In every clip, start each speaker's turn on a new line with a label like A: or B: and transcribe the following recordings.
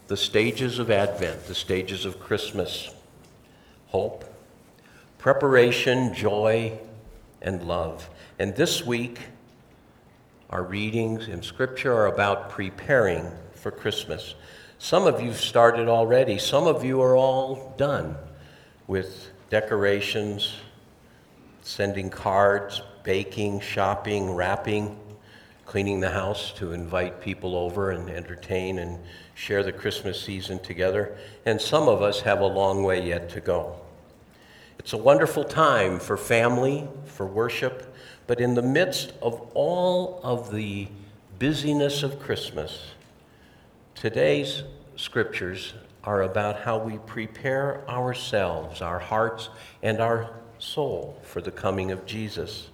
A: the stages of Advent, the stages of Christmas: hope, preparation, joy, and love. And this week, our readings in Scripture are about preparing for Christmas. Some of you started already. Some of you are all done with decorations, sending cards, baking, shopping, wrapping, cleaning the house to invite people over and entertain and share the Christmas season together. And some of us have a long way yet to go. It's a wonderful time for family, for worship, but in the midst of all of the busyness of Christmas, today's scriptures are about how we prepare ourselves, our hearts, and our soul for the coming of Jesus.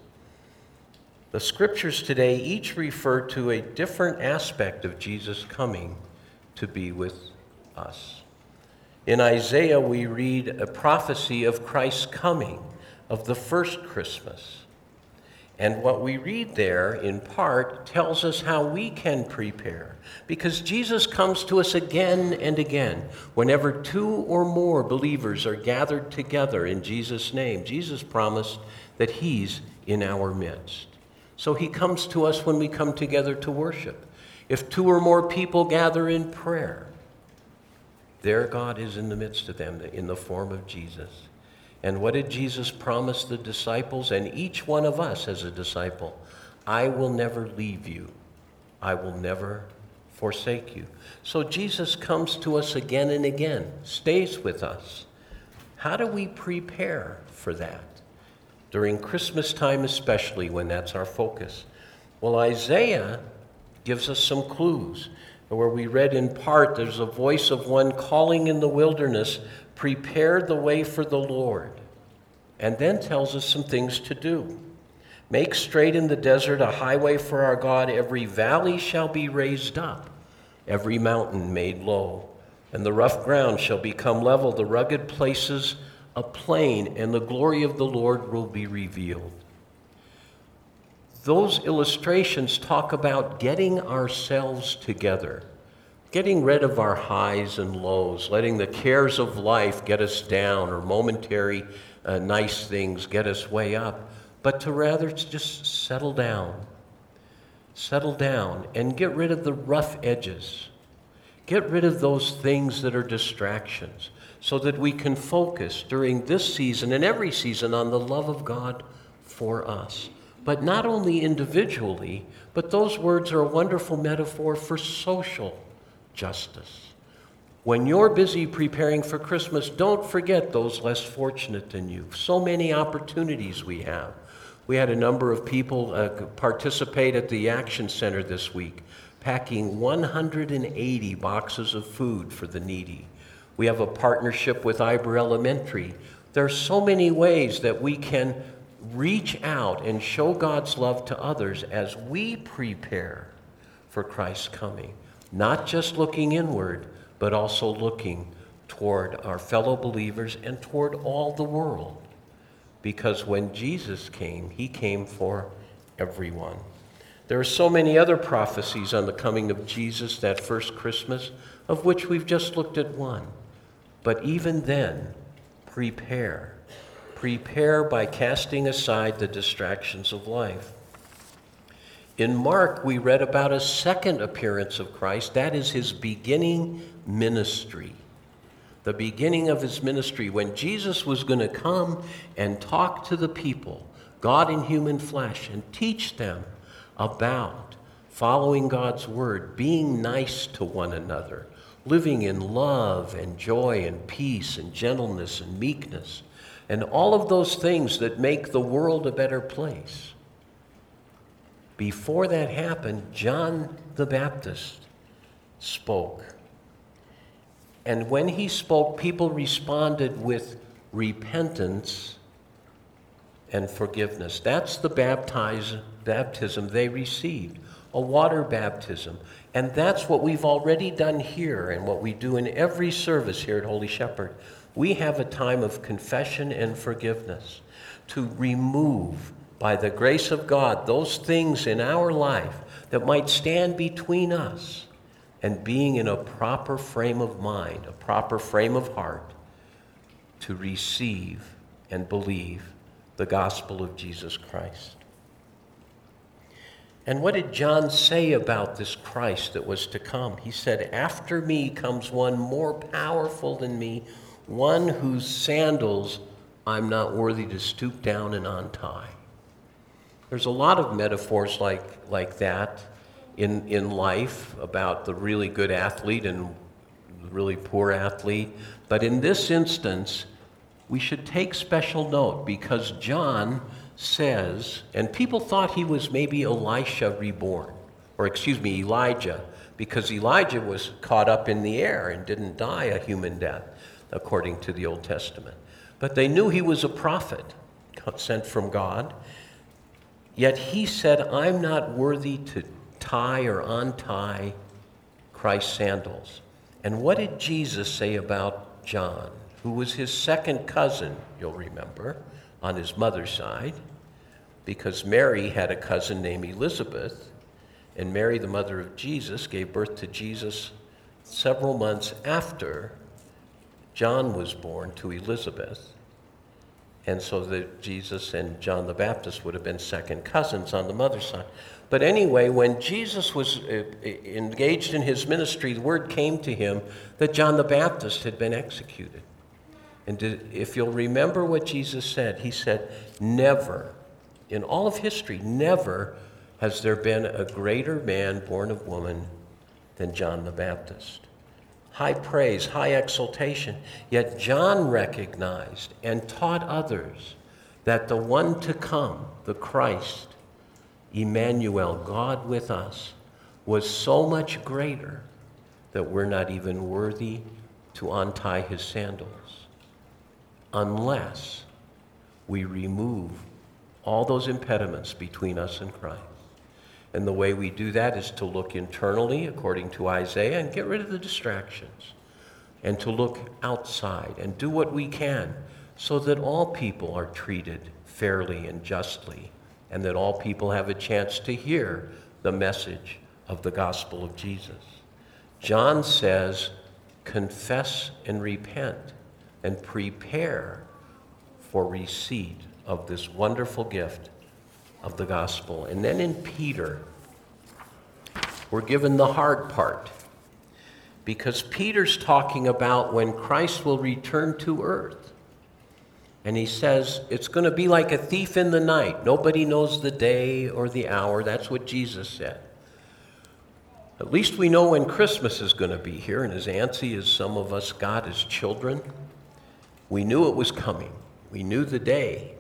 A: The scriptures today each refer to a different aspect of Jesus coming to be with us. In Isaiah, we read a prophecy of Christ's coming, of the first Christmas. And what we read there, in part, tells us how we can prepare. Because Jesus comes to us again and again. Whenever two or more believers are gathered together in Jesus' name, Jesus promised that he's in our midst. So he comes to us when we come together to worship. If two or more people gather in prayer, there God is in the midst of them in the form of Jesus. And what did Jesus promise the disciples and each one of us as a disciple? I will never leave you. I will never forsake you. So Jesus comes to us again and again, stays with us. How do we prepare for that? During Christmas time especially, when that's our focus. Well, Isaiah gives us some clues. Where we read in part, there's a voice of one calling in the wilderness, prepare the way for the Lord. And then tells us some things to do. Make straight in the desert a highway for our God. Every valley shall be raised up, every mountain made low. And the rough ground shall become level, the rugged places a plain, and the glory of the Lord will be revealed. Those illustrations talk about getting ourselves together, getting rid of our highs and lows, letting the cares of life get us down, or momentary nice things get us way up, but to rather just settle down and get rid of the rough edges. Get rid of those things that are distractions so that we can focus during this season and every season on the love of God for us. But not only individually, but those words are a wonderful metaphor for social justice. When you're busy preparing for Christmas, don't forget those less fortunate than you. So many opportunities we have. We had a number of people participate at the Action Center this week, packing 180 boxes of food for the needy. We have a partnership with Iber Elementary. There are so many ways that we can reach out and show God's love to others as we prepare for Christ's coming. Not just looking inward, but also looking toward our fellow believers and toward all the world. Because when Jesus came, he came for everyone. There are so many other prophecies on the coming of Jesus that first Christmas, of which we've just looked at one. But even then, prepare. Prepare by casting aside the distractions of life. In Mark, we read about a second appearance of Christ. That is his beginning ministry. The beginning of his ministry, when Jesus was going to come and talk to the people, God in human flesh, and teach them about following God's word, being nice to one another, living in love and joy and peace and gentleness and meekness, and all of those things that make the world a better place. Before that happened, John the Baptist spoke. And when he spoke, people responded with repentance and forgiveness. That's the baptism they received, a water baptism. And that's what we've already done here and what we do in every service here at Holy Shepherd. We have a time of confession and forgiveness to remove, by the grace of God, those things in our life that might stand between us and being in a proper frame of mind, a proper frame of heart to receive and believe the gospel of Jesus Christ. And what did John say about this Christ that was to come? He said, "After me comes one more powerful than me, one whose sandals I'm not worthy to stoop down and untie." There's a lot of metaphors like that in life about the really good athlete and the really poor athlete. But in this instance, we should take special note because John says, and people thought he was maybe Elijah, because Elijah was caught up in the air and didn't die a human death, according to the Old Testament. But they knew he was a prophet sent from God. Yet he said, "I'm not worthy to tie or untie Christ's sandals." And what did Jesus say about John, who was his second cousin, you'll remember, on his mother's side, because Mary had a cousin named Elizabeth, and Mary, the mother of Jesus, gave birth to Jesus several months after John was born to Elizabeth. And so that Jesus and John the Baptist would have been second cousins on the mother's side. But anyway, when Jesus was engaged in his ministry, the word came to him that John the Baptist had been executed. And if you'll remember what Jesus said, he said, "Never, in all of history, never has there been a greater man born of woman than John the Baptist." High praise, high exaltation. Yet John recognized and taught others that the one to come, the Christ, Emmanuel, God with us, was so much greater that we're not even worthy to untie his sandals unless we remove all those impediments between us and Christ. And the way we do that is to look internally, according to Isaiah, and get rid of the distractions, and to look outside and do what we can so that all people are treated fairly and justly, and that all people have a chance to hear the message of the gospel of Jesus. John says, confess and repent and prepare for receipt of this wonderful gift of the gospel. And then in Peter, we're given the hard part, because Peter's talking about when Christ will return to earth. And he says it's going to be like a thief in the night. Nobody knows the day or the hour. That's what Jesus said. At least we know when Christmas is going to be here, and as antsy as some of us got as children, we knew it was coming. We knew the day.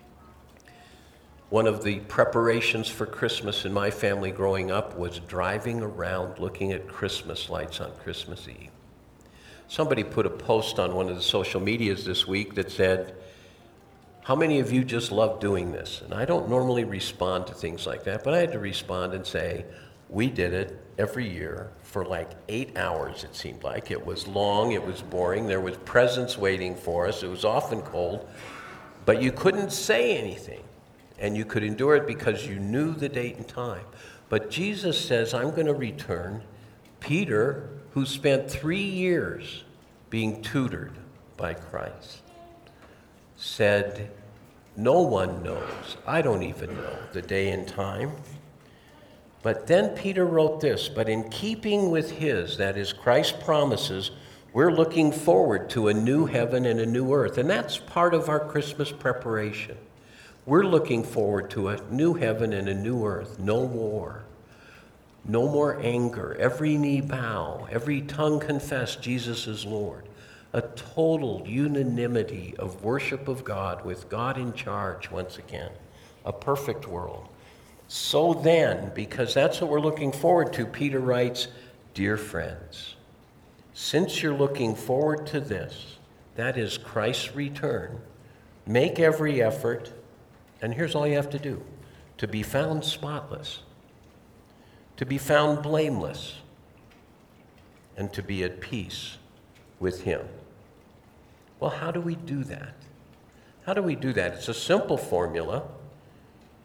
A: One of the preparations for Christmas in my family growing up was driving around looking at Christmas lights on Christmas Eve. Somebody put a post on one of the social medias this week that said, "How many of you just love doing this?" And I don't normally respond to things like that, but I had to respond and say, we did it every year for like 8 hours, it seemed like. It was long, it was boring, there was presents waiting for us, it was often cold, but you couldn't say anything. And you could endure it because you knew the date and time. But Jesus says, I'm going to return. Peter, who spent 3 years being tutored by Christ, said, no one knows. I don't even know the day and time. But then Peter wrote this, but in keeping with his, that is Christ's promises, we're looking forward to a new heaven and a new earth. And that's part of our Christmas preparation. We're looking forward to a new heaven and a new earth. No war. No more anger. Every knee bow. Every tongue confess Jesus is Lord. A total unanimity of worship of God with God in charge once again. A perfect world. So then, because that's what we're looking forward to, Peter writes, dear friends, since you're looking forward to this, that is Christ's return, make every effort. And here's all you have to do: to be found spotless, to be found blameless, and to be at peace with him. Well, how do we do that? How do we do that? It's a simple formula.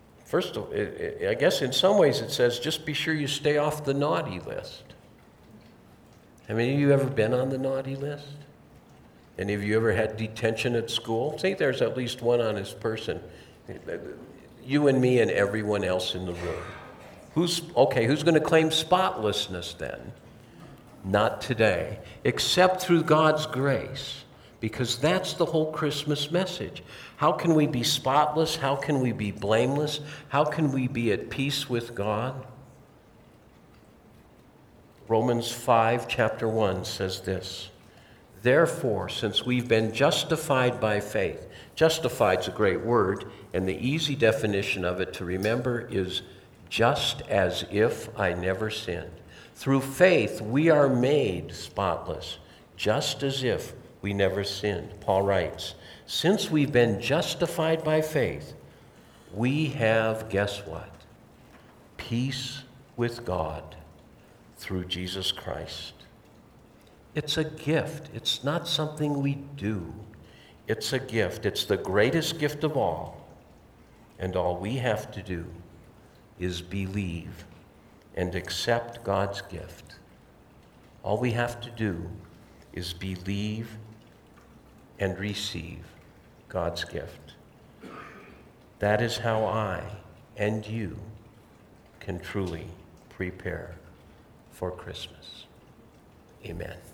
A: First, I guess in some ways it says just be sure you stay off the naughty list. Have any of you ever been on the naughty list? Any of you ever had detention at school? Say there's at least one honest person. You and me and everyone else in the room. Who's going to claim spotlessness then? Not today, except through God's grace, because that's the whole Christmas message. How can we be spotless? How can we be blameless? How can we be at peace with God? Romans 5, chapter 1 says this: Therefore, since we've been justified by faith, justified's a great word, and the easy definition of it to remember is just as if I never sinned. Through faith, we are made spotless, just as if we never sinned. Paul writes, since we've been justified by faith, we have, guess what? Peace with God through Jesus Christ. It's a gift. It's not something we do. It's a gift. It's the greatest gift of all. And all we have to do is believe and accept God's gift. All we have to do is believe and receive God's gift. That is how I and you can truly prepare for Christmas. Amen.